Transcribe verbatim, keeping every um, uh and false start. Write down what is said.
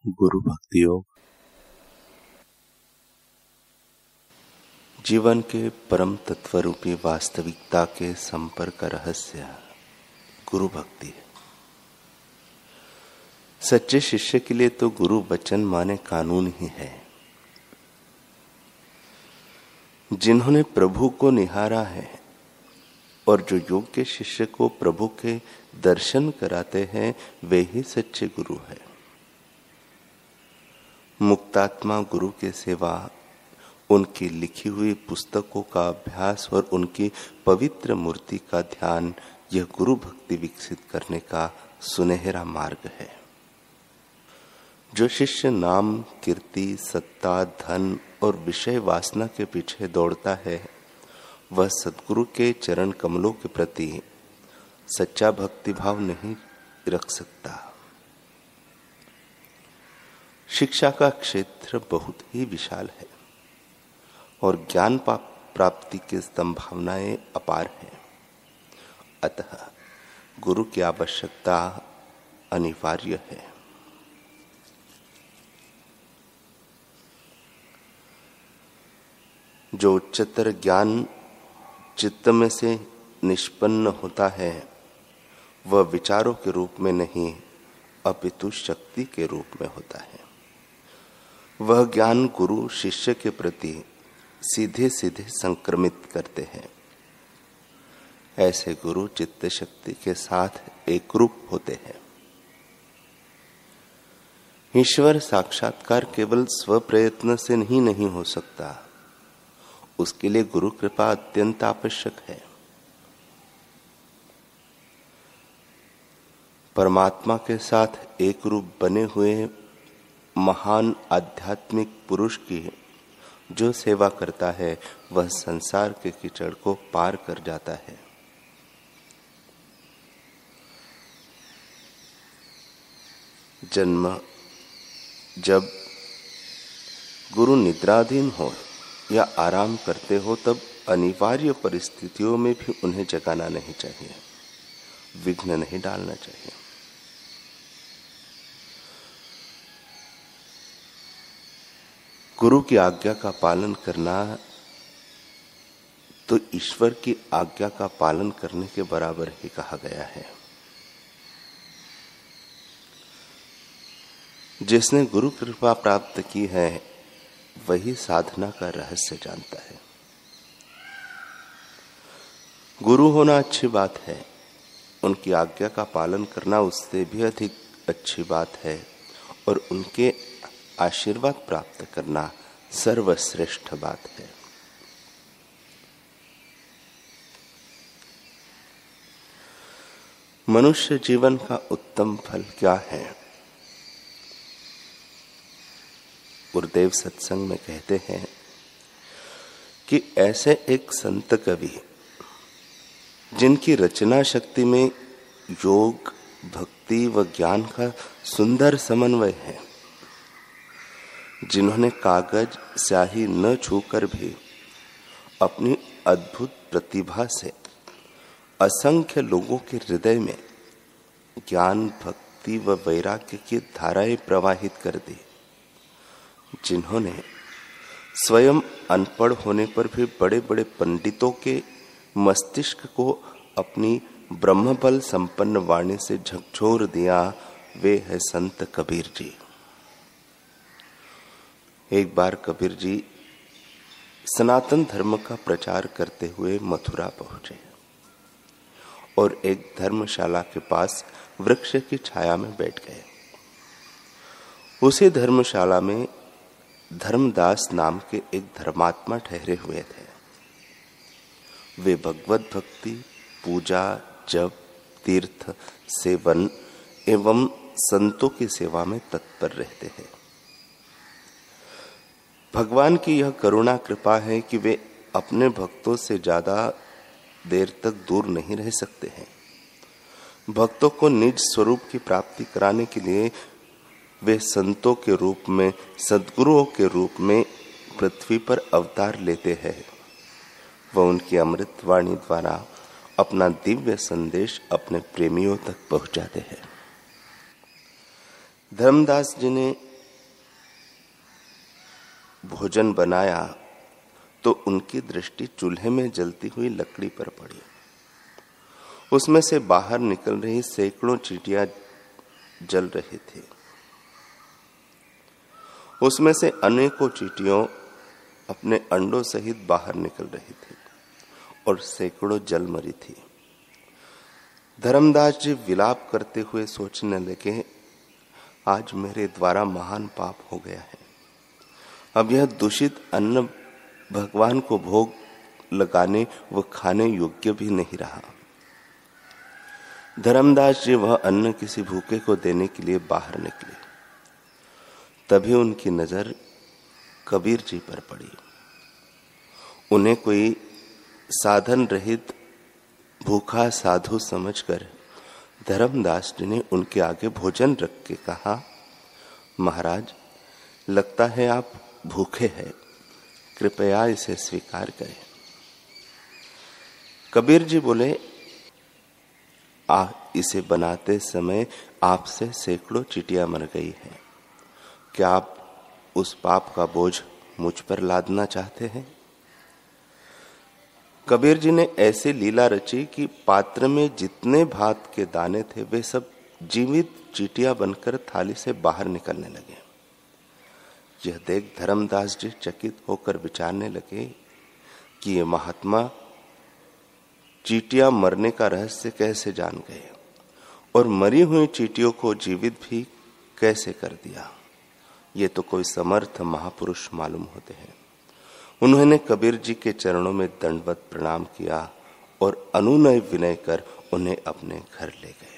गुरु भक्ति योग जीवन के परम तत्व रूपी वास्तविकता के संपर्क का रहस्य गुरु भक्ति है। सच्चे शिष्य के लिए तो गुरु वचन माने कानून ही है। जिन्होंने प्रभु को निहारा है और जो योग्य शिष्य को प्रभु के दर्शन कराते हैं वे ही सच्चे गुरु हैं। मुक्तात्मा गुरु के सेवा, उनकी लिखी हुई पुस्तकों का अभ्यास और उनकी पवित्र मूर्ति का ध्यान, यह गुरु भक्ति विकसित करने का सुनहरा मार्ग है। जो शिष्य नाम, कीर्ति, सत्ता, धन और विषय वासना के पीछे दौड़ता है, वह सद्गुरु के चरण कमलों के प्रति सच्चा भक्ति भाव नहीं रख सकता। शिक्षा का क्षेत्र बहुत ही विशाल है और ज्ञान प्राप्ति की संभावनाएं अपार हैं। अतः गुरु की आवश्यकता अनिवार्य है। जो उच्चतर ज्ञान चित्त में से निष्पन्न होता है, वह विचारों के रूप में नहीं अपितु शक्ति के रूप में होता है। वह ज्ञान गुरु शिष्य के प्रति सीधे सीधे संक्रमित करते हैं। ऐसे गुरु चित्त शक्ति के साथ एकरूप होते हैं। ईश्वर साक्षात्कार केवल स्व प्रयत्न से ही नहीं हो सकता, उसके लिए गुरु कृपा अत्यंत आवश्यक है। परमात्मा के साथ एक रूप बने हुए महान आध्यात्मिक पुरुष की जो सेवा करता है, वह संसार के कीचड़ को पार कर जाता है। जन्म जब गुरु निद्राधीन हो या आराम करते हो, तब अनिवार्य परिस्थितियों में भी उन्हें जगाना नहीं चाहिए, विघ्न नहीं डालना चाहिए। गुरु की आज्ञा का पालन करना तो ईश्वर की आज्ञा का पालन करने के बराबर ही कहा गया है। जिसने गुरु कृपा प्राप्त की है, वही साधना का रहस्य जानता है। गुरु होना अच्छी बात है, उनकी आज्ञा का पालन करना उससे भी अधिक अच्छी बात है, और उनके आशीर्वाद प्राप्त करना सर्वश्रेष्ठ बात है। मनुष्य जीवन का उत्तम फल क्या है? गुरुदेव सत्संग में कहते हैं कि ऐसे एक संत कवि जिनकी रचना शक्ति में योग, भक्ति व ज्ञान का सुंदर समन्वय है, जिन्होंने कागज स्याही न छूकर भी अपनी अद्भुत प्रतिभा से असंख्य लोगों के हृदय में ज्ञान, भक्ति व वैराग्य की धाराएं प्रवाहित कर दी, जिन्होंने स्वयं अनपढ़ होने पर भी बड़े बड़े पंडितों के मस्तिष्क को अपनी ब्रह्मबल संपन्न वाणी से झकझोर दिया, वे है संत कबीर जी। एक बार कबीर जी सनातन धर्म का प्रचार करते हुए मथुरा पहुंचे और एक धर्मशाला के पास वृक्ष की छाया में बैठ गए। उसी धर्मशाला में धर्मदास नाम के एक धर्मात्मा ठहरे हुए थे। वे भगवत भक्ति, पूजा, जप, तीर्थ सेवन एवं संतों की सेवा में तत्पर रहते हैं। भगवान की यह करुणा कृपा है कि वे अपने भक्तों से ज्यादा देर तक दूर नहीं रह सकते हैं। भक्तों को निज स्वरूप की प्राप्ति कराने के लिए वे संतों के रूप में, सद्गुरुओं के रूप में पृथ्वी पर अवतार लेते हैं। वह उनकी अमृत वाणी द्वारा अपना दिव्य संदेश अपने प्रेमियों तक पहुंचाते हैं। धर्मदास जी ने भोजन बनाया तो उनकी दृष्टि चूल्हे में जलती हुई लकड़ी पर पड़ी। उसमें से बाहर निकल रही सैकड़ों चींटियां जल रही थी। उसमें से अनेकों चींटियों अपने अंडों सहित बाहर निकल रही थी और सैकड़ों जल मरी थी। धर्मदास जी विलाप करते हुए सोचने लगे, आज मेरे द्वारा महान पाप हो गया है। अब यह दूषित अन्न भगवान को भोग लगाने व खाने योग्य भी नहीं रहा। धर्मदास जी वह अन्न किसी भूखे को देने के लिए बाहर निकले। तभी उनकी नजर कबीर जी पर पड़ी। उन्हें कोई साधन रहित भूखा साधु समझकर धर्मदास जी ने उनके आगे भोजन रख के कहा, महाराज, लगता है आप भूखे हैं, कृपया इसे स्वीकार करें। कबीर जी बोले, आ इसे बनाते समय आपसे सैकड़ों चींटियां मर गई हैं। क्या आप उस पाप का बोझ मुझ पर लादना चाहते हैं? कबीर जी ने ऐसे लीला रची कि पात्र में जितने भात के दाने थे वे सब जीवित चींटियां बनकर थाली से बाहर निकलने लगे। यह देख धर्मदास जी चकित होकर विचारने लगे कि ये महात्मा चींटियां मरने का रहस्य कैसे जान गए और मरी हुई चींटियों को जीवित भी कैसे कर दिया। ये तो कोई समर्थ महापुरुष मालूम होते हैं। उन्होंने कबीर जी के चरणों में दंडवत प्रणाम किया और अनुनय विनय कर उन्हें अपने घर ले गए।